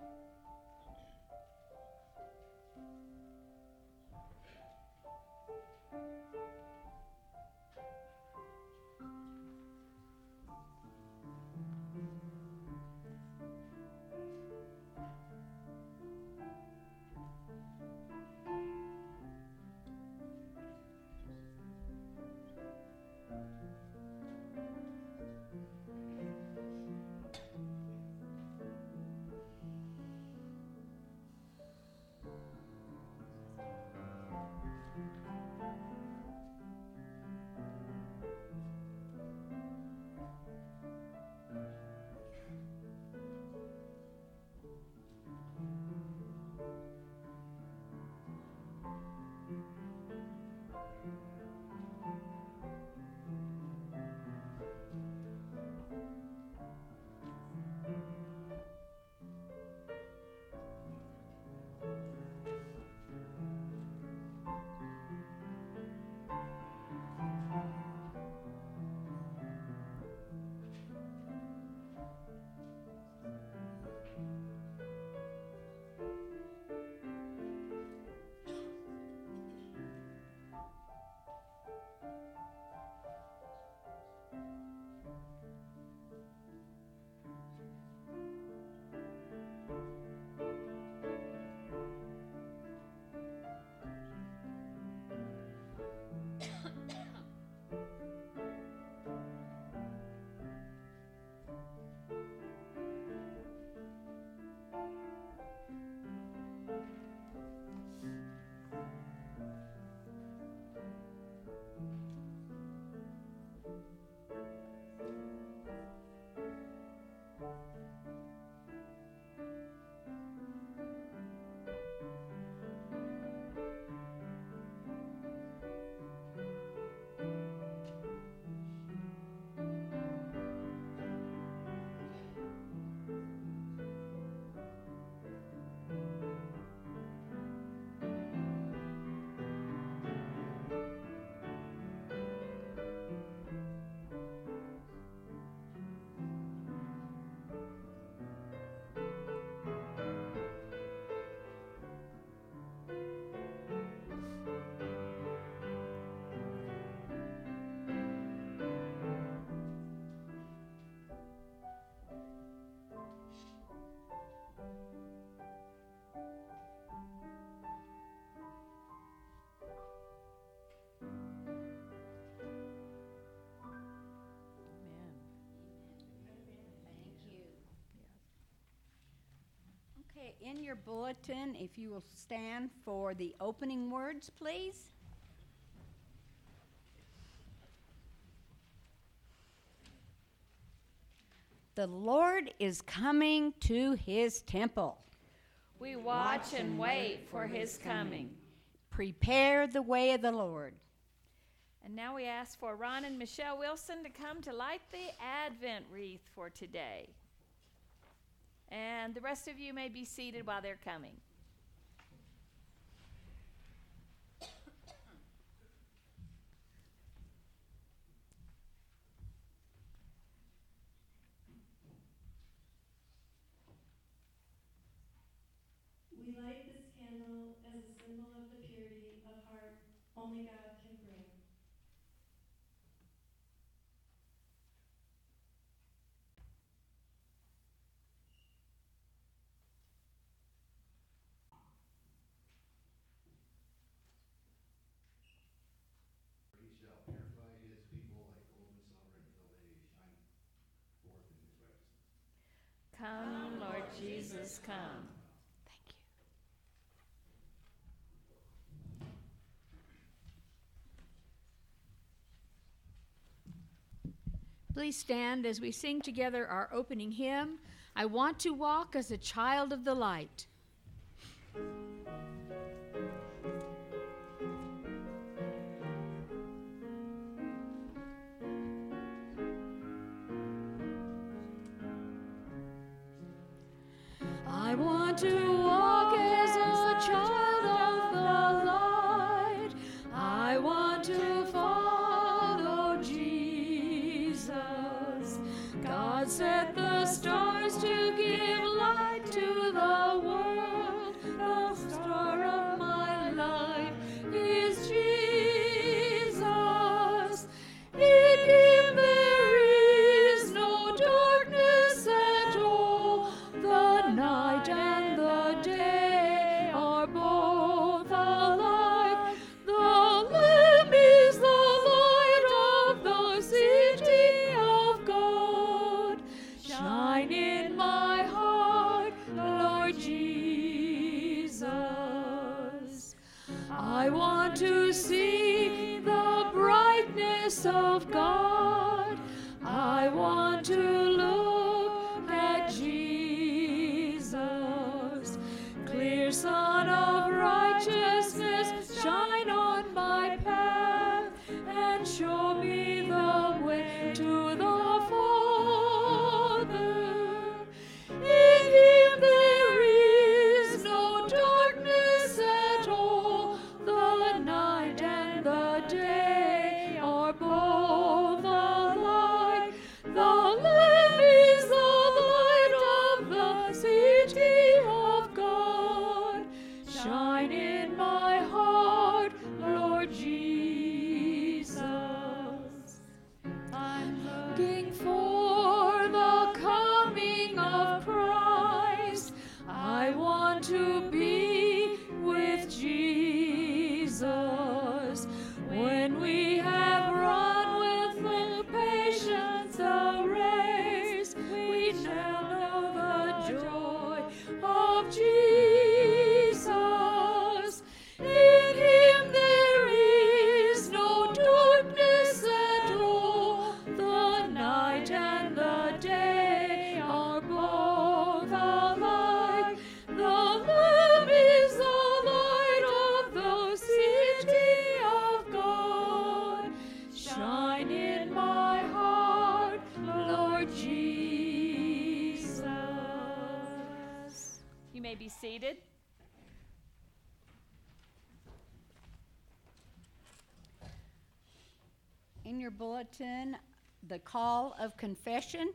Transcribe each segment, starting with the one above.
Okay, in your bulletin, if you will stand for the opening words, please. The Lord is coming to his temple. We watch and wait for his coming. Prepare the way of the Lord. And now we ask for Ron and Michelle Wilson to come to light the Advent wreath for today. And the rest of you may be seated while they're coming. We light this candle as a symbol of the purity of heart only God can bring. He shall purify his people like gold and silver until they shine forth in his righteousness. Come, Lord Jesus, come. Thank you. Please stand as we sing together our opening hymn, I Want to Walk as a Child of the Light. I want to walk as a child of the light. I want to follow Jesus. God set the stars to give light to the in my heart, Lord Jesus. I want to see the brightness of God. I want to look at Jesus. Clear Sun of righteousness, shine on my path and show me the way to the Father. In Him there is no darkness at all. The night and the day are both alike. The Lamb is the light of the city of God. Shine in my heart, Lord Jesus. I'm looking for the coming of Christ. I want to be with Jesus. When we have run with the patience the race, we shall know the joy of Jesus. In Him there is no darkness at all. The night and the day are both alike. The Lamb is the light of the city of God. Shine in my heart, Lord Jesus. You may be seated. In your bulletin, the call of confession.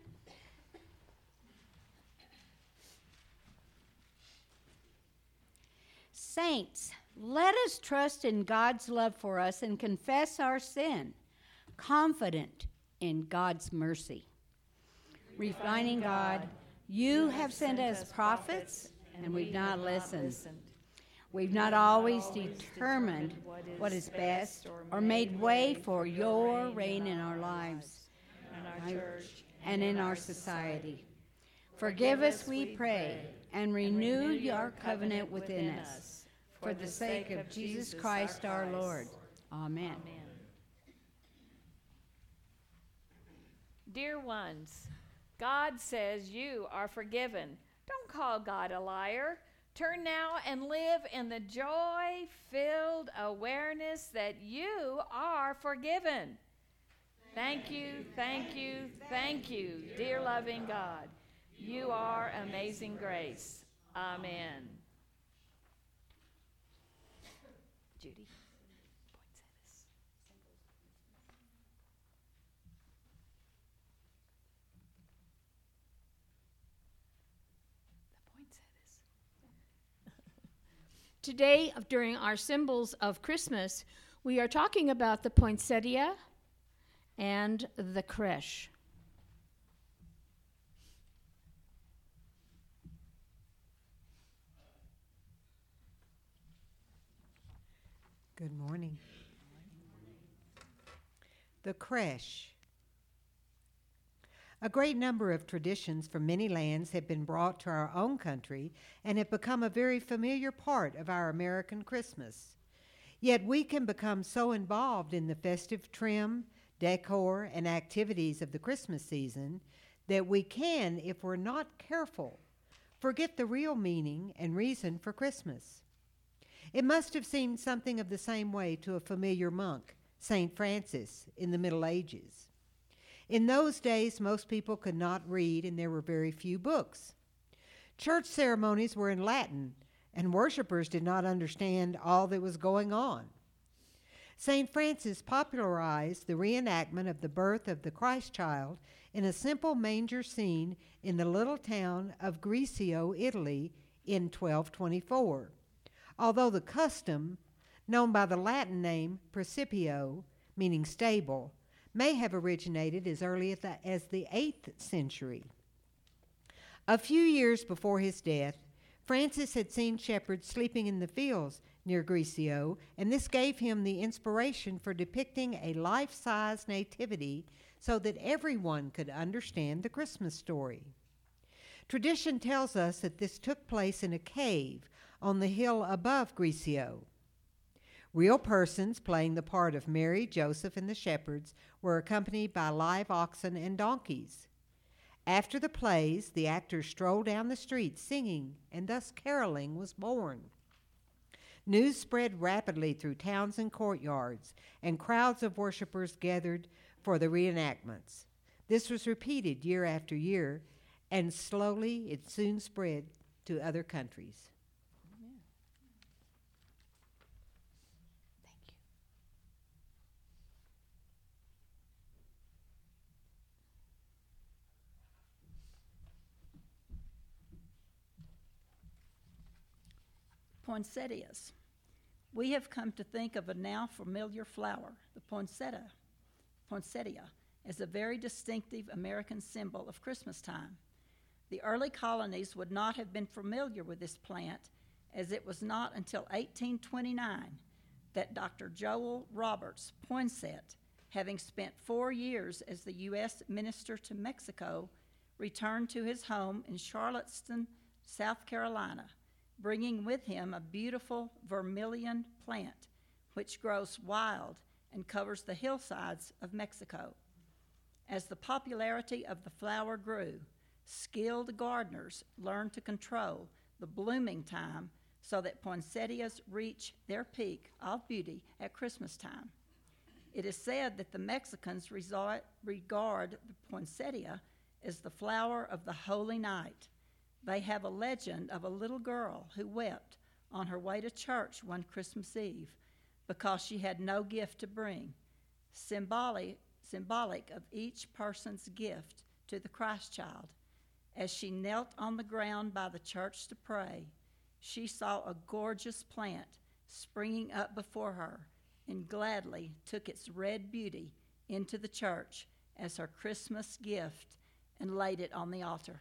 Saints, let us trust in God's love for us and confess our sin, confident in God's mercy. Refining God, you have sent us prophets, and we've not listened. We've not always determined what is best or made way for your reign in our lives and in our society. Forgive us, we pray, and renew your covenant within us, for the sake of Jesus Christ our Lord. Amen. Dear ones, God says you are forgiven. Don't call God a liar. Turn now and live in the joy-filled awareness that you are forgiven. Thank you, thank you, thank you, dear loving God. You are amazing grace. Amen. Judy, poinsettias. The poinsettias. Today, during our symbols of Christmas, we are talking about the poinsettia and the creche. Good morning. The creche. A great number of traditions from many lands have been brought to our own country and have become a very familiar part of our American Christmas. Yet we can become so involved in the festive trim, decor, and activities of the Christmas season that we can, if we're not careful, forget the real meaning and reason for Christmas. It must have seemed something of the same way to a familiar monk, St. Francis, in the Middle Ages. In those days, most people could not read, and there were very few books. Church ceremonies were in Latin, and worshipers did not understand all that was going on. St. Francis popularized the reenactment of the birth of the Christ child in a simple manger scene in the little town of Greccio, Italy, in 1224. Although the custom, known by the Latin name Praecipio, meaning stable, may have originated as early as the 8th century. A few years before his death, Francis had seen shepherds sleeping in the fields near Greccio, and this gave him the inspiration for depicting a life-size nativity so that everyone could understand the Christmas story. Tradition tells us that this took place in a cave on the hill above Grisio. Real persons playing the part of Mary, Joseph, and the shepherds were accompanied by live oxen and donkeys. After the plays, the actors strolled down the street singing, and thus caroling was born. News spread rapidly through towns and courtyards, and crowds of worshipers gathered for the reenactments. This was repeated year after year, and slowly it soon spread to other countries. Thank you. Poinsettias. We have come to think of a now familiar flower, the poinsettia, as a very distinctive American symbol of Christmas time. The early colonies would not have been familiar with this plant, as it was not until 1829 that Dr. Joel Roberts Poinsett, having spent 4 years as the U.S. Minister to Mexico, returned to his home in Charleston, South Carolina, bringing with him a beautiful vermilion plant which grows wild and covers the hillsides of Mexico. As the popularity of the flower grew, skilled gardeners learned to control the blooming time so that poinsettias reach their peak of beauty at Christmas time. It is said that the Mexicans regard the poinsettia as the flower of the holy night. They have a legend of a little girl who wept on her way to church one Christmas Eve because she had no gift to bring, symbolic of each person's gift to the Christ child. As she knelt on the ground by the church to pray, she saw a gorgeous plant springing up before her and gladly took its red beauty into the church as her Christmas gift and laid it on the altar.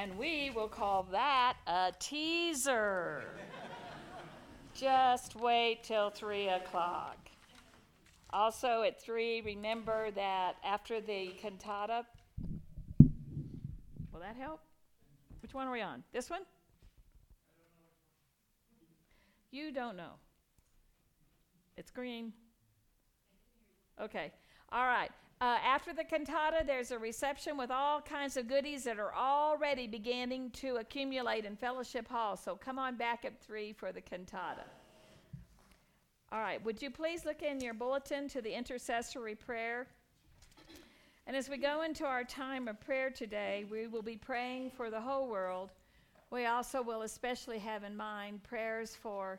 And we will call that a teaser. Just wait till 3 o'clock. Also at 3, remember that after the cantata, will that help? Which one are we on? This one? You don't know. It's green. Okay. All right. After the cantata, there's a reception with all kinds of goodies that are already beginning to accumulate in Fellowship Hall. So come on back at 3 for the cantata. All right. Would you please look in your bulletin to the intercessory prayer? And as we go into our time of prayer today, we will be praying for the whole world. We also will especially have in mind prayers for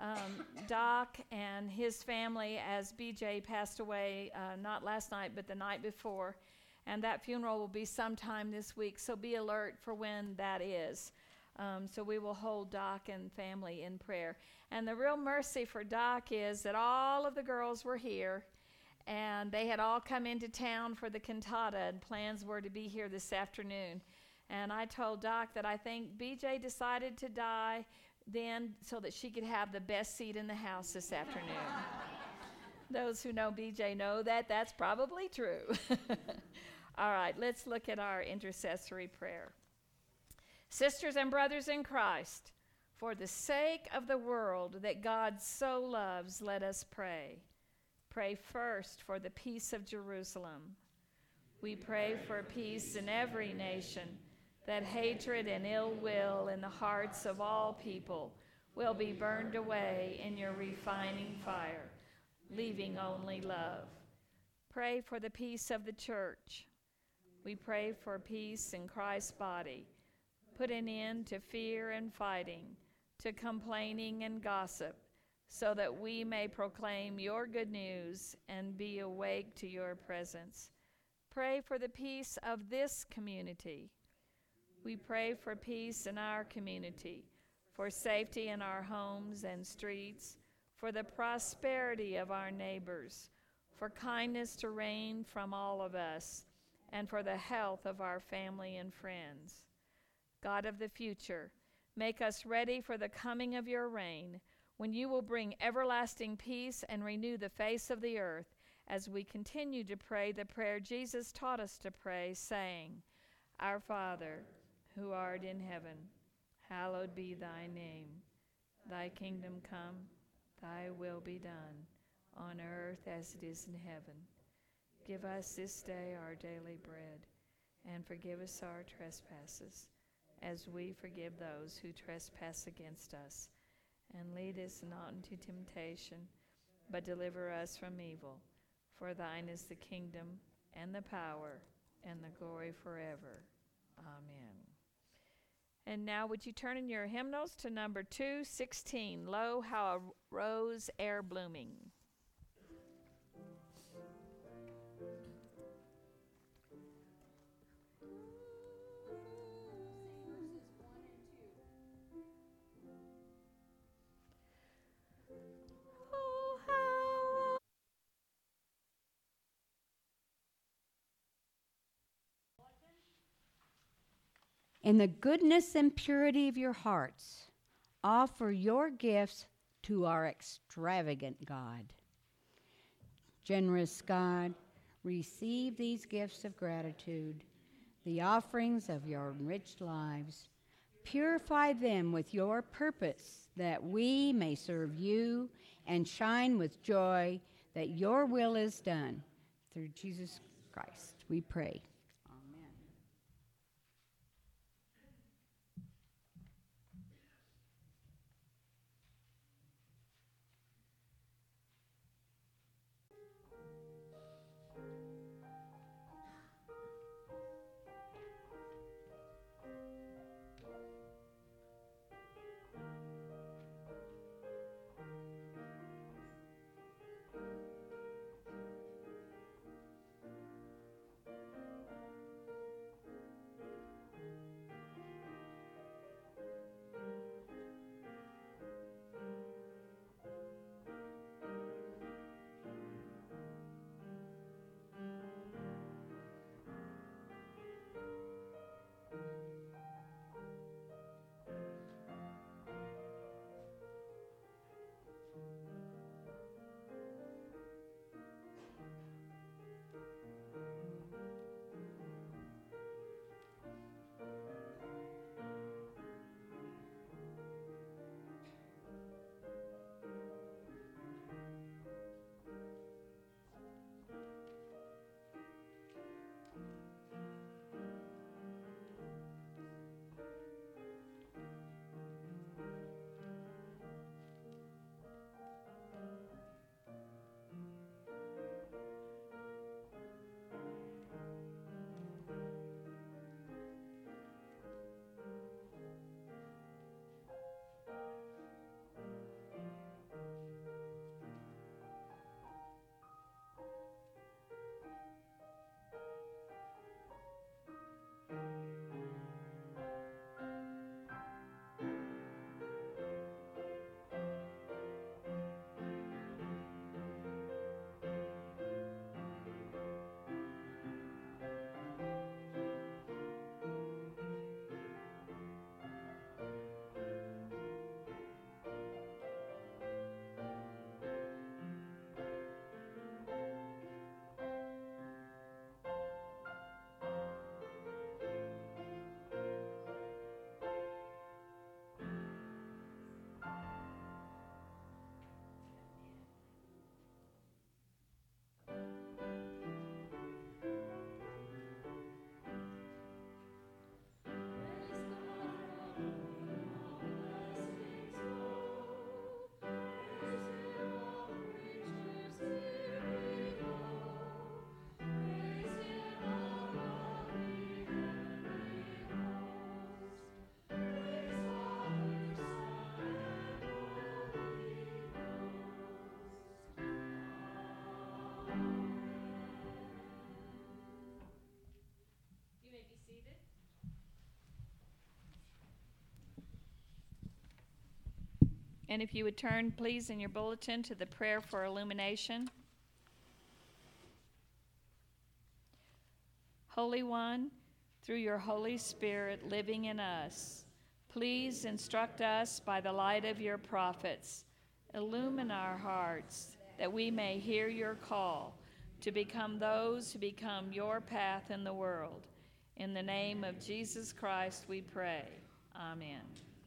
Doc and his family as BJ passed away, not last night, but the night before. And that funeral will be sometime this week, so be alert for when that is. So we will hold Doc and family in prayer. And the real mercy for Doc is that all of the girls were here, and they had all come into town for the cantata, and plans were to be here this afternoon. And I told Doc that I think BJ decided to die then so that she could have the best seat in the house this afternoon. Those who know BJ know that that's probably true. All right, let's look at our intercessory prayer. Sisters and brothers in Christ, for the sake of the world that God so loves, let us pray. Pray first for the peace of Jerusalem. We pray for peace in every nation, that hatred and ill will in the hearts of all people will be burned away in your refining fire, leaving only love. Pray for the peace of the church. We pray for peace in Christ's body. Put an end to fear and fighting, to complaining and gossip, so that we may proclaim your good news and be awake to your presence. Pray for the peace of this community. We pray for peace in our community, for safety in our homes and streets, for the prosperity of our neighbors, for kindness to reign from all of us, and for the health of our family and friends. God of the future, make us ready for the coming of your reign, when you will bring everlasting peace and renew the face of the earth, as we continue to pray the prayer Jesus taught us to pray, saying, Our Father, who art in heaven, hallowed be thy name. Thy kingdom come, thy will be done, on earth as it is in heaven. Give us this day our daily bread, and forgive us our trespasses, as we forgive those who trespass against us. And lead us not into temptation, but deliver us from evil. For thine is the kingdom, and the power, and the glory forever. Amen. And now would you turn in your hymnals to number 216, Lo, How a Rose E'er Blooming. In the goodness and purity of your hearts, offer your gifts to our extravagant God. Generous God, receive these gifts of gratitude, the offerings of your enriched lives. Purify them with your purpose, that we may serve you and shine with joy that your will is done. Through Jesus Christ, we pray. And if you would turn, please, in your bulletin to the prayer for illumination. Holy One, through your Holy Spirit living in us, please instruct us by the light of your prophets. Illumine our hearts that we may hear your call to become those who become your path in the world. In the name of Jesus Christ we pray. Amen.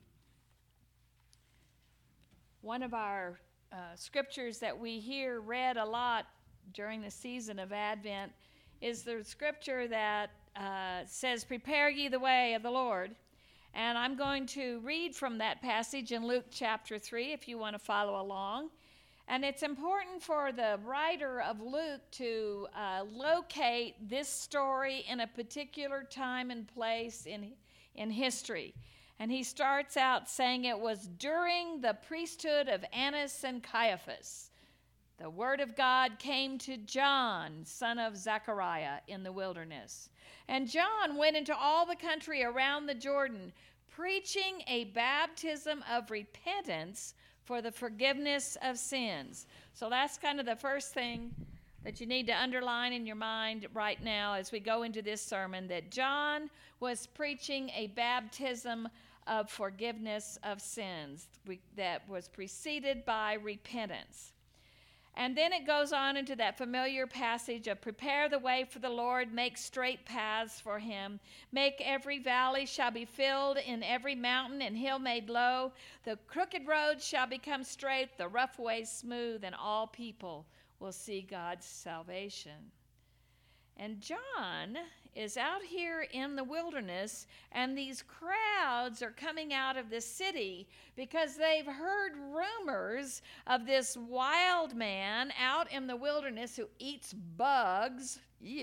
One of our scriptures that we hear read a lot during the season of Advent is the scripture that says, "Prepare ye the way of the Lord." And I'm going to read from that passage in Luke chapter 3 if you want to follow along. And it's important for the writer of Luke to locate this story in a particular time and place in history. And he starts out saying it was during the priesthood of Annas and Caiaphas. The word of God came to John, son of Zechariah, in the wilderness. And John went into all the country around the Jordan, preaching a baptism of repentance for the forgiveness of sins. So that's kind of the first thing that you need to underline in your mind right now as we go into this sermon, that John was preaching a baptism of forgiveness of sins that was preceded by repentance. And then it goes on into that familiar passage of prepare the way for the Lord, make straight paths for him. Make every valley shall be filled, in every mountain and hill made low. The crooked roads shall become straight, the rough ways smooth, and all people will see God's salvation. And John is out here in the wilderness, and these crowds are coming out of the city because they've heard rumors of this wild man out in the wilderness who eats bugs,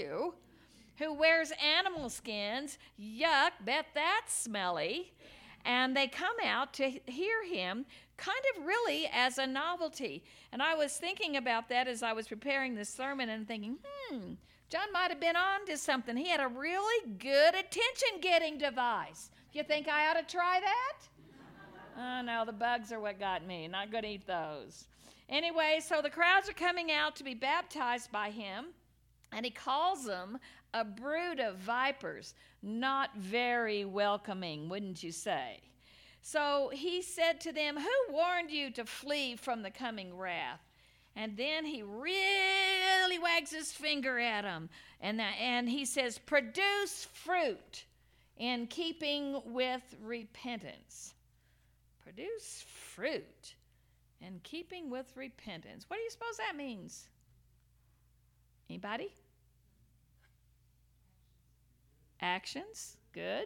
who wears animal skins, yuck, bet that's smelly. And they come out to hear him kind of really as a novelty. And I was thinking about that as I was preparing this sermon and thinking, John might have been on to something. He had a really good attention-getting device. You think I ought to try that? Oh, no, the bugs are what got me. Not going to eat those. Anyway, so the crowds are coming out to be baptized by him, and he calls them a brood of vipers. Not very welcoming, wouldn't you say? So he said to them, "Who warned you to flee from the coming wrath?" And then he really wags his finger at them. And he says, "Produce fruit in keeping with repentance." Produce fruit in keeping with repentance. What do you suppose that means? Anybody? Actions. Good.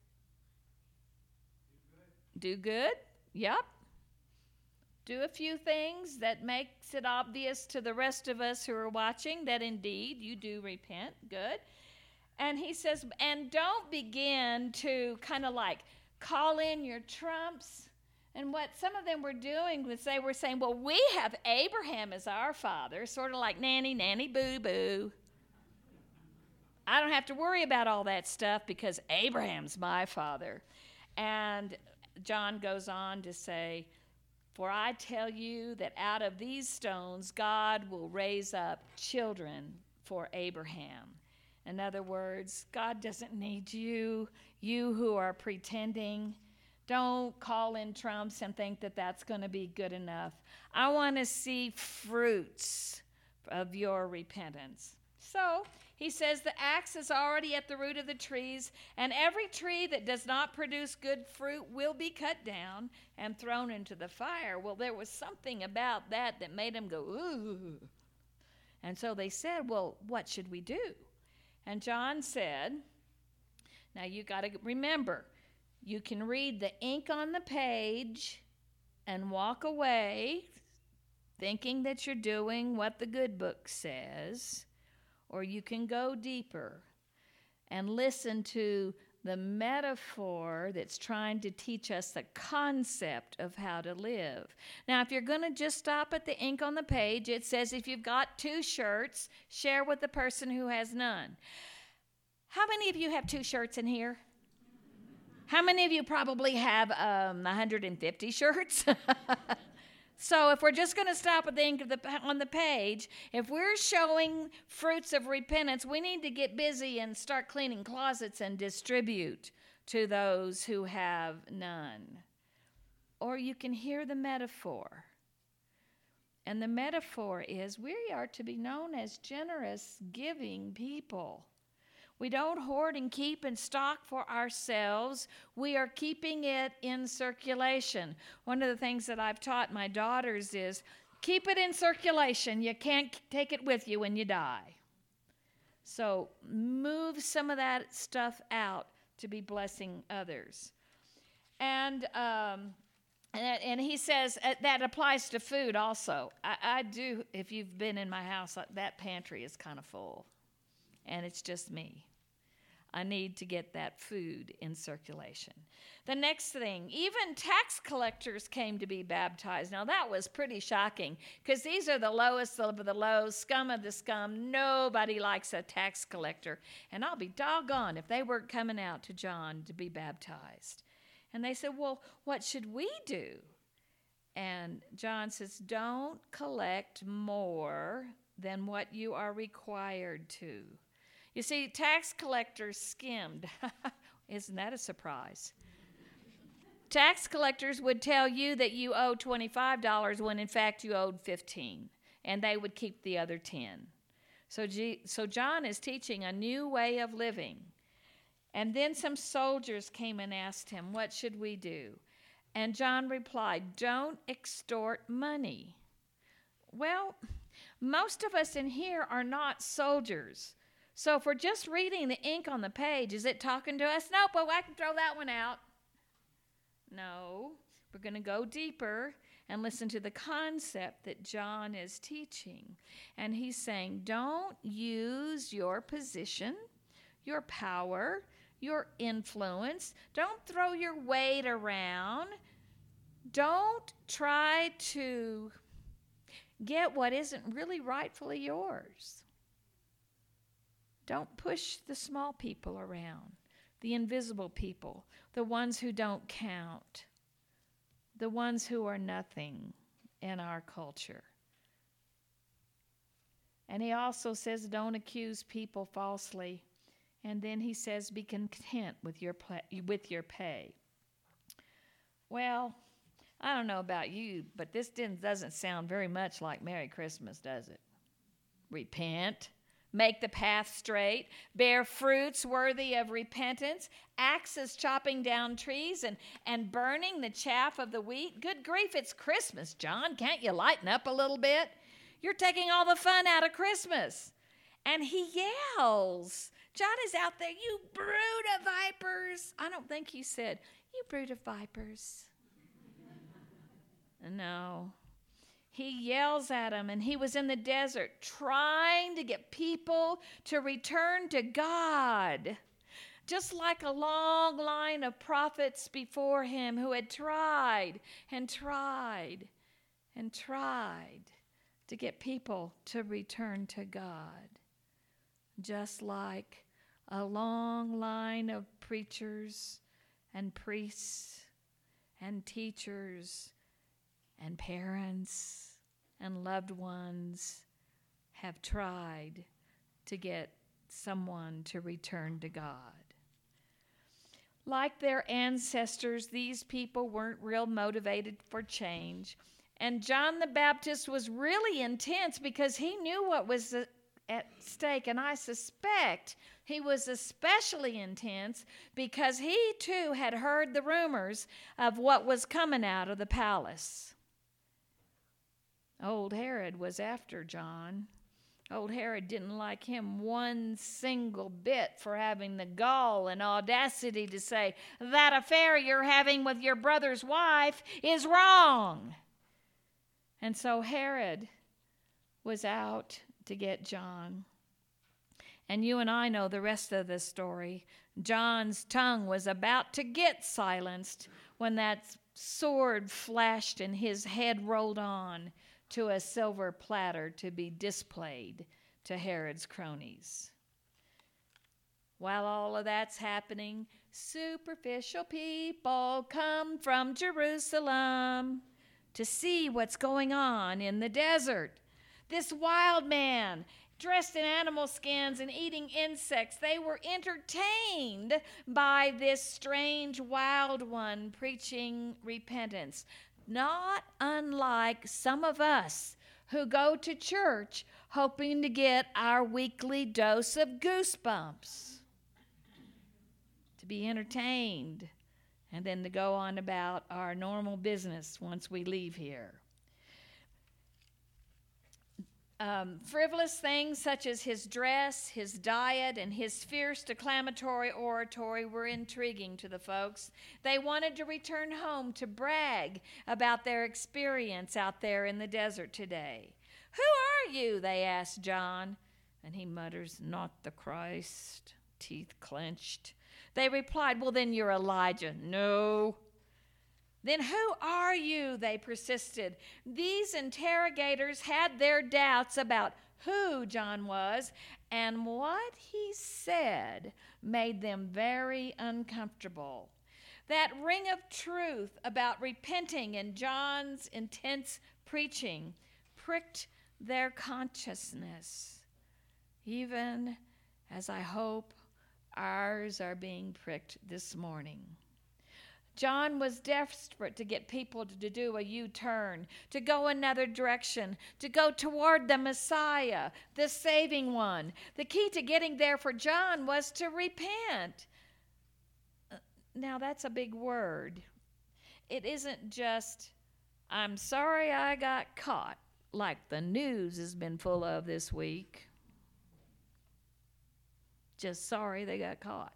Do good. Yep. Do a few things that makes it obvious to the rest of us who are watching that indeed you do repent. Good. And he says, and don't begin to kind of like call in your trumps. And what some of them were doing was they were saying, well, we have Abraham as our father, sort of like nanny, nanny, boo, boo. I don't have to worry about all that stuff because Abraham's my father. And John goes on to say, "For I tell you that out of these stones God will raise up children for Abraham." In other words, God doesn't need you who are pretending. Don't call in trumps and think that that's going to be good enough. I want to see fruits of your repentance. So he says the axe is already at the root of the trees, and every tree that does not produce good fruit will be cut down and thrown into the fire. Well, there was something about that made them go, ooh. And so they said, well, what should we do? And John said, now you got to remember, you can read the ink on the page and walk away thinking that you're doing what the good book says, or you can go deeper and listen to the metaphor that's trying to teach us the concept of how to live. Now, if you're going to just stop at the ink on the page, it says if you've got 2 shirts, share with the person who has none. How many of you have 2 shirts in here? How many of you probably have 150 shirts? So if we're just going to stop at the ink on the page, if we're showing fruits of repentance, we need to get busy and start cleaning closets and distribute to those who have none. Or you can hear the metaphor. And the metaphor is we are to be known as generous, giving people. We don't hoard and keep and stock for ourselves. We are keeping it in circulation. One of the things that I've taught my daughters is keep it in circulation. You can't take it with you when you die. So move some of that stuff out to be blessing others. And he says that applies to food also. I do, if you've been in my house, that pantry is kind of full. And it's just me. I need to get that food in circulation. The next thing, even tax collectors came to be baptized. Now, that was pretty shocking because these are the lowest of the low, scum of the scum. Nobody likes a tax collector. And I'll be doggone if they weren't coming out to John to be baptized. And they said, well, what should we do? And John says, don't collect more than what you are required to. You see, tax collectors skimmed. Isn't that a surprise? Tax collectors would tell you that you owe $25 when in fact you owed $15, and they would keep the other $10. So John is teaching a new way of living. And then some soldiers came and asked him, what should we do? And John replied, don't extort money. Well, most of us in here are not soldiers. So if we're just reading the ink on the page, is it talking to us? Nope, well, I can throw that one out. No, we're going to go deeper and listen to the concept that John is teaching. And he's saying, don't use your position, your power, your influence. Don't throw your weight around. Don't try to get what isn't really rightfully yours. Don't push the small people around, the invisible people, the ones who don't count, the ones who are nothing in our culture. And he also says, don't accuse people falsely. And then he says, be content with your pay. Well, I don't know about you, but this doesn't sound very much like Merry Christmas, does it? Repent. Make the path straight, bear fruits worthy of repentance, axes chopping down trees and burning the chaff of the wheat. Good grief, it's Christmas, John. Can't you lighten up a little bit? You're taking all the fun out of Christmas. And he yells. John is out there, you brood of vipers. I don't think he said, you brood of vipers. No. He yells at him, and he was in the desert trying to get people to return to God, just like a long line of prophets before him who had tried and tried and tried to get people to return to God, just like a long line of preachers and priests and teachers and parents and loved ones have tried to get someone to return to God. Like their ancestors, these people weren't real motivated for change. And John the Baptist was really intense because he knew what was at stake. And I suspect he was especially intense because he too had heard the rumors of what was coming out of the palace. Old Herod was after John. Old Herod didn't like him one single bit for having the gall and audacity to say, that affair you're having with your brother's wife is wrong. And so Herod was out to get John. And you and I know the rest of the story. John's tongue was about to get silenced when that sword flashed and his head rolled on to a silver platter to be displayed to Herod's cronies. While all of that's happening, superficial people come from Jerusalem to see what's going on in the desert. This wild man, dressed in animal skins and eating insects, they were entertained by this strange wild one preaching repentance, not unlike some of us who go to church hoping to get our weekly dose of goosebumps, to be entertained, and then to go on about our normal business once we leave here. Frivolous things such as his dress, his diet, and his fierce declamatory oratory were intriguing to the folks. They wanted to return home to brag about their experience out there in the desert today. "Who are you?" they asked John. And he mutters, "Not the Christ," teeth clenched. They replied, "Well, then you're Elijah." "No." "Then who are you?" they persisted. These interrogators had their doubts about who John was, and what he said made them very uncomfortable. That ring of truth about repenting in John's intense preaching pricked their consciousness, even as I hope ours are being pricked this morning. John was desperate to get people to do a U-turn, to go another direction, to go toward the Messiah, the saving one. The key to getting there for John was to repent. Now, that's a big word. It isn't just, "I'm sorry I got caught," like the news has been full of this week. Just sorry they got caught.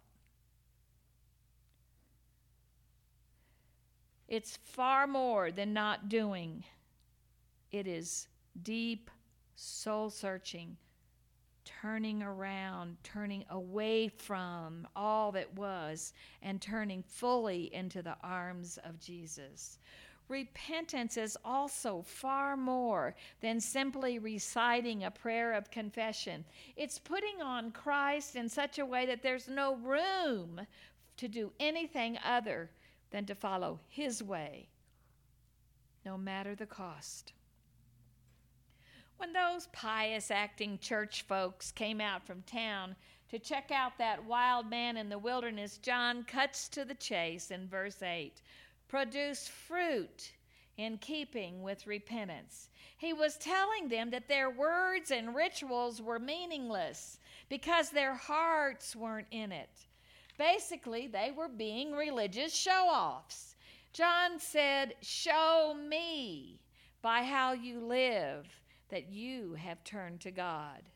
It's far more than not doing. It is deep soul-searching, turning around, turning away from all that was, and turning fully into the arms of Jesus. Repentance is also far more than simply reciting a prayer of confession. It's putting on Christ in such a way that there's no room to do anything other than to follow his way, no matter the cost. When those pious-acting church folks came out from town to check out that wild man in the wilderness, John cuts to the chase in verse 8. Produce fruit in keeping with repentance. He was telling them that their words and rituals were meaningless because their hearts weren't in it. Basically, they were being religious show-offs. John said, "Show me by how you live that you have turned to God."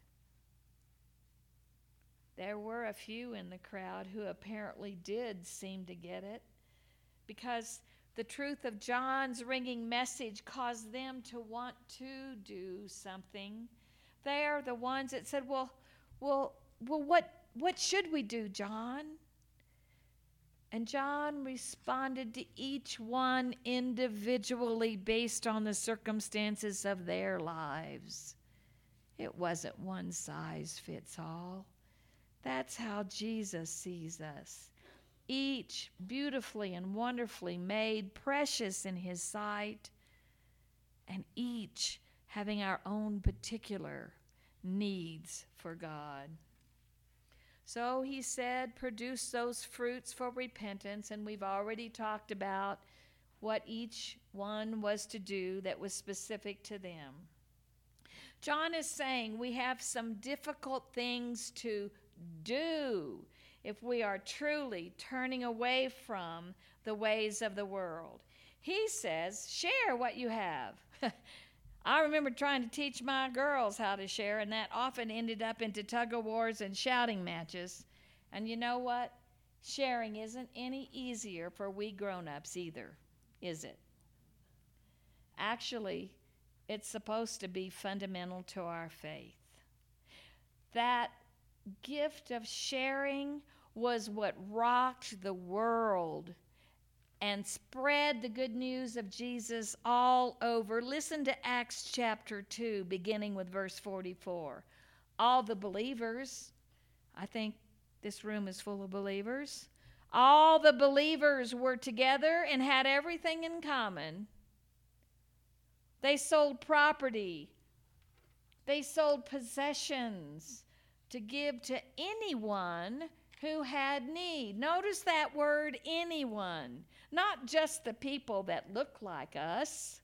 There were a few in the crowd who apparently did seem to get it, because the truth of John's ringing message caused them to want to do something. They are the ones that said, well, what should we do, John? And John responded to each one individually based on the circumstances of their lives. It wasn't one size fits all. That's how Jesus sees us. Each beautifully and wonderfully made, precious in his sight, and each having our own particular needs for God. So he said, produce those fruits for repentance, and we've already talked about what each one was to do that was specific to them. John is saying we have some difficult things to do if we are truly turning away from the ways of the world. He says, share what you have. I remember trying to teach my girls how to share, and that often ended up into tug-of-wars and shouting matches. And you know what? Sharing isn't any easier for we grown-ups either, is it? Actually, it's supposed to be fundamental to our faith. That gift of sharing was what rocked the world and spread the good news of Jesus all over. Listen to Acts chapter 2, beginning with verse 44. All the believers, I think This room is full of believers. All the believers were together and had everything in common. They sold property. They sold possessions to give to anyone who had need. Notice that word, anyone. Not just the people that look like us.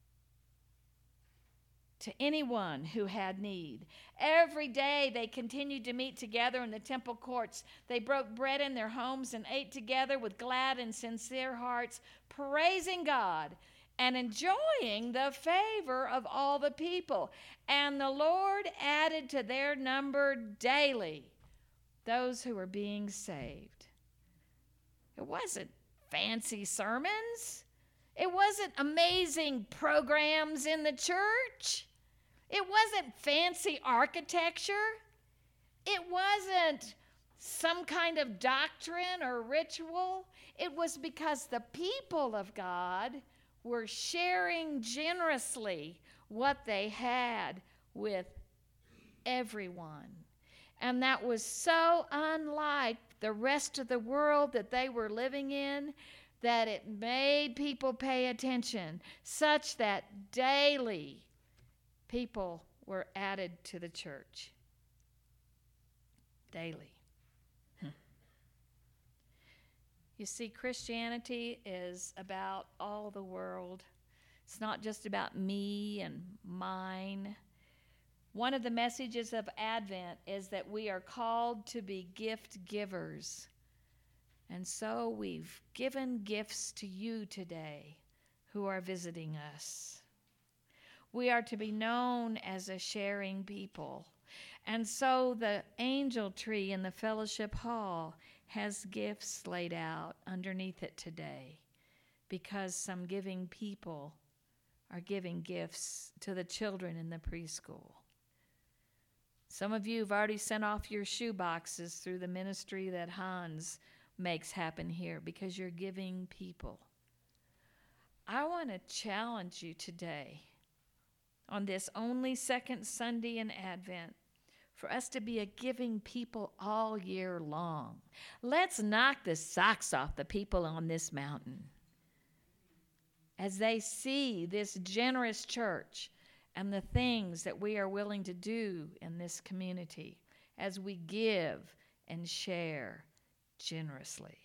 To anyone who had need. Every day they continued to meet together in the temple courts. They broke bread in their homes and ate together with glad and sincere hearts, praising God and enjoying the favor of all the people. And the Lord added to their number daily those who were being saved. It wasn't fancy sermons. It wasn't amazing programs in the church. It wasn't fancy architecture. It wasn't some kind of doctrine or ritual. It was because the people of God were sharing generously what they had with everyone. And that was so unlike the rest of the world that they were living in, that it made people pay attention, such that daily people were added to the church. Daily. You see, Christianity is about all the world. It's not just about me and mine. One of the messages of Advent is that we are called to be gift givers. And so we've given gifts to you today who are visiting us. We are to be known as a sharing people. And so the angel tree in the fellowship hall has gifts laid out underneath it today, because some giving people are giving gifts to the children in the preschool. Some of you have already sent off your shoe boxes through the ministry that Hans makes happen here, because you're giving people. I want to challenge you today on this only second Sunday in Advent for us to be a giving people all year long. Let's knock the socks off the people on this mountain as they see this generous church and the things that we are willing to do in this community as we give and share generously.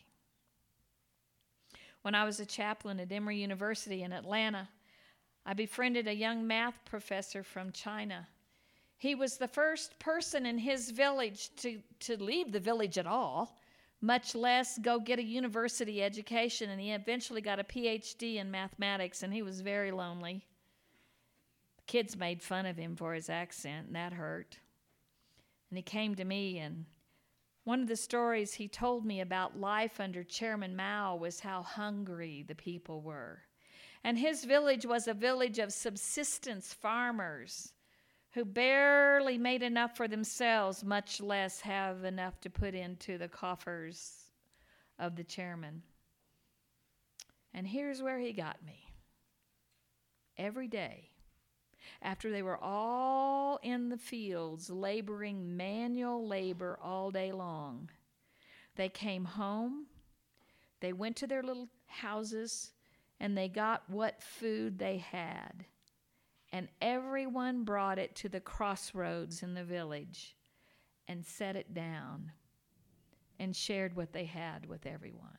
When I was a chaplain at Emory University in Atlanta, I befriended a young math professor from China. He was the first person in his village to leave the village at all, much less go get a university education, and he eventually got a PhD in mathematics, and he was very lonely. Kids made fun of him for his accent, and that hurt. And he came to me, and one of the stories he told me about life under Chairman Mao was how hungry the people were. And his village was a village of subsistence farmers who barely made enough for themselves, much less have enough to put into the coffers of the chairman. And here's where he got me. Every day, after they were all in the fields laboring manual labor all day long, they came home, they went to their little houses, and they got what food they had. And everyone brought it to the crossroads in the village and set it down and shared what they had with everyone.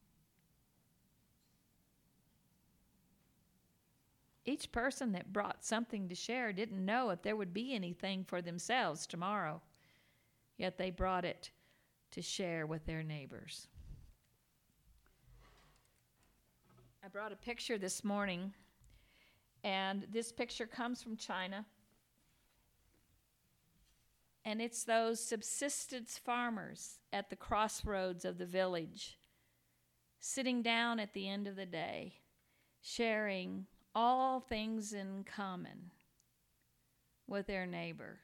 Each person that brought something to share didn't know if there would be anything for themselves tomorrow, yet they brought it to share with their neighbors. I brought a picture this morning, and this picture comes from China. And it's those subsistence farmers at the crossroads of the village, sitting down at the end of the day, sharing all things in common with their neighbor.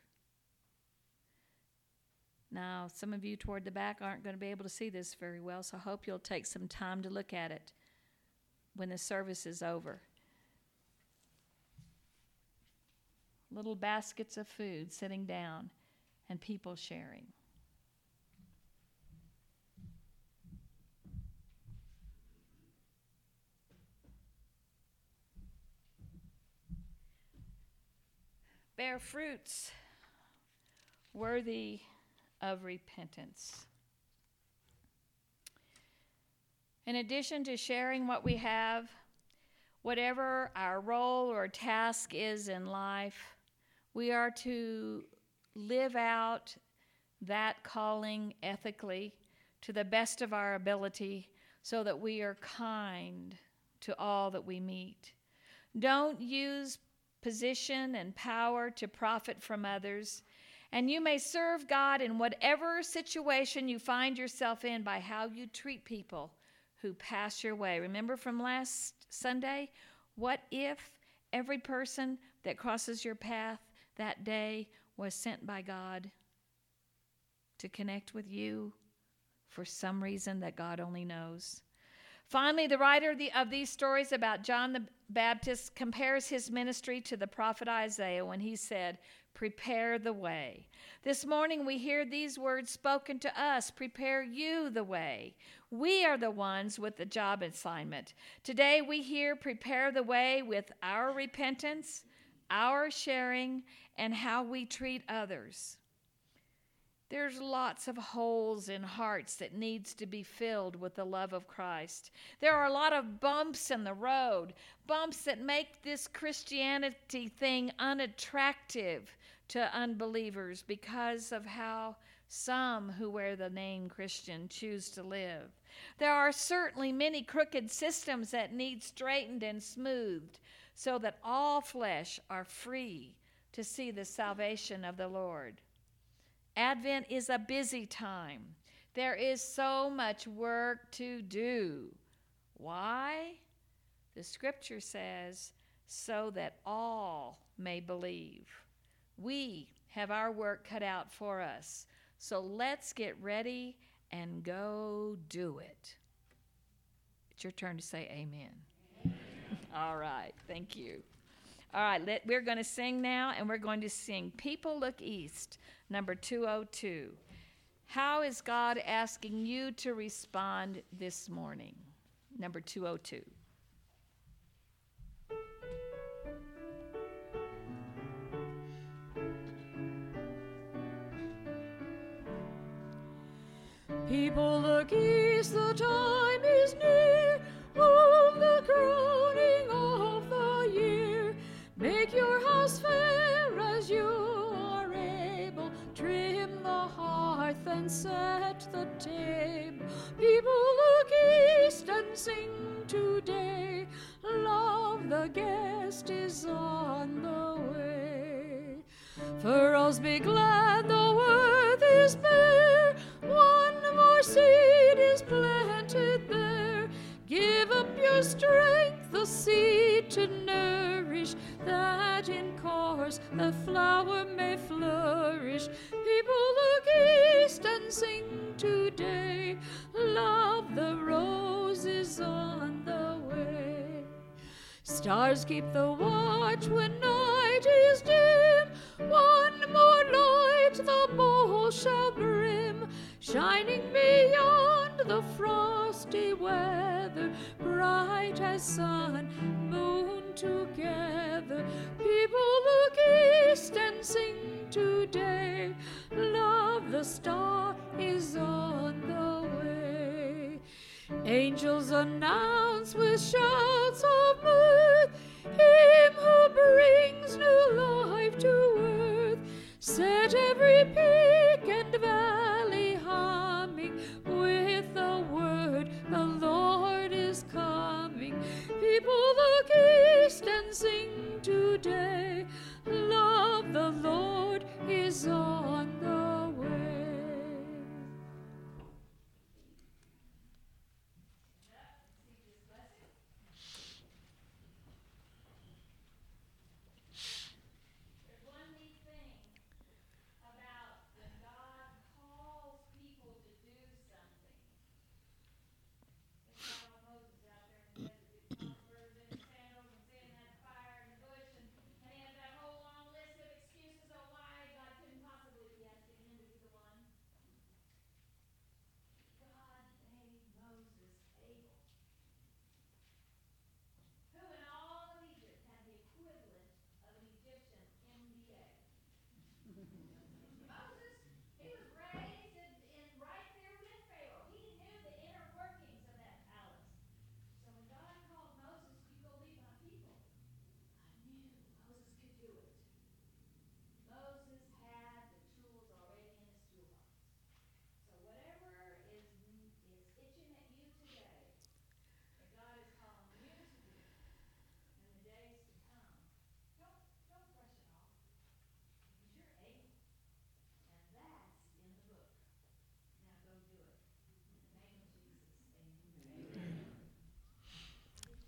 Now, some of you toward the back aren't going to be able to see this very well, so I hope you'll take some time to look at it when the service is over. Little baskets of food sitting down and people sharing. bear fruits worthy of repentance. In addition to sharing what we have, whatever our role or task is in life, we are to live out that calling ethically to the best of our ability so that we are kind to all that we meet. Don't use position and power to profit from others, and you may serve God in whatever situation you find yourself in by how you treat people who pass your way. Remember from last Sunday? What if every person that crosses your path that day was sent by God to connect with you for some reason that God only knows? Finally, the writer of these stories about John the Baptist compares his ministry to the prophet Isaiah when he said, "Prepare the way." This morning we hear these words spoken to us, "Prepare you the way." We are the ones with the job assignment. Today we hear prepare the way with our repentance, our sharing, and how we treat others. There's lots of holes in hearts that needs to be filled with the love of Christ. There are a lot of bumps in the road, bumps that make this Christianity thing unattractive to unbelievers because of how some who wear the name Christian choose to live. There are certainly many crooked systems that need straightened and smoothed so that all flesh are free to see the salvation of the Lord. Advent is a busy time. There is so much work to do. Why? The scripture says, so that all may believe. We have our work cut out for us. So let's get ready and go do it. It's your turn to say amen. All right, thank you. All right, we're going to sing now, and we're going to sing People Look East, number 202. How is God asking you to respond this morning? Number 202. People look east, the time is near, on the crowning of the year. Make your house fair as you are able, trim the hearth and set the table. People look east and sing today, love the guest is on the way. Furrows be glad, the earth is bare, one more seed is planted there. Give up your strength, the seed to nourish, that in course the flower may flourish. People look east and sing today, love the rose is on the way. Stars keep the watch when night is dim, one more light the bowl shall brim, shining beyond the frosty weather, bright as sun, moon together. People look east and sing today, love the star is on the way. Angels announce with shouts of mirth, him who brings new life to earth. Set every peak and valley humming with the word, the Lord is coming. People look east and sing today, love the Lord is on the way. There's one neat thing about when God calls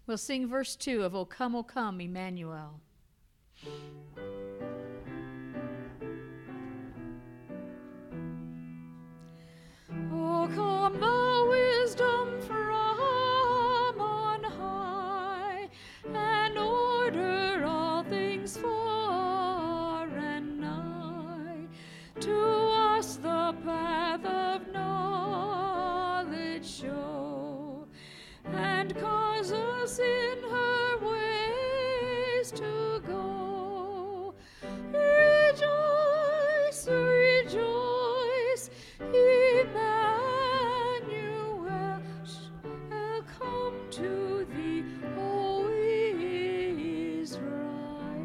We'll sing verse 2 of O Come, Emmanuel. O come, the wisdom from on high, and order all things far and nigh. To us the path of knowledge show, and cause us in her ways to go. Rejoice, rejoice, Emmanuel shall come to thee, O Israel.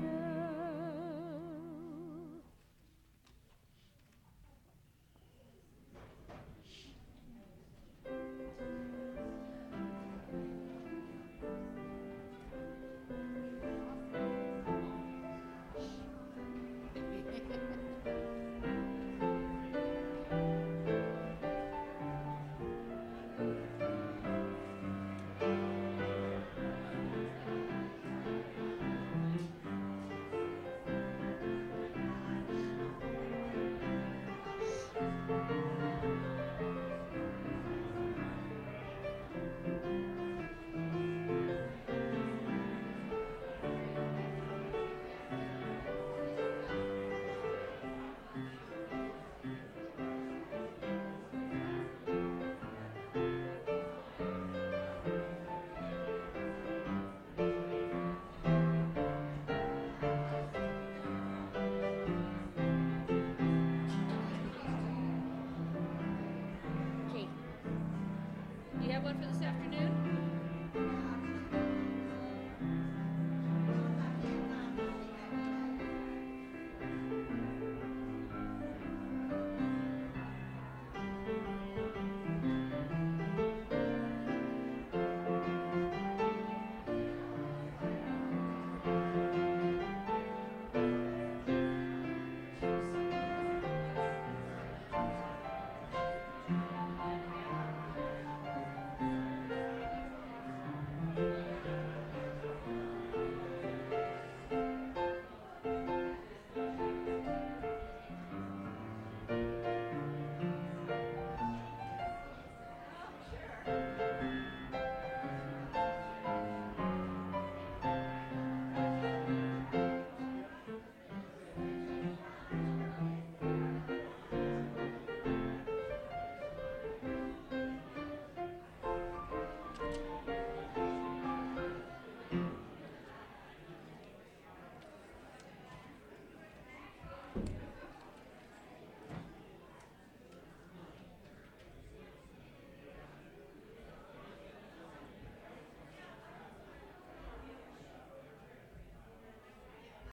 Okay. Do you have one for this afternoon?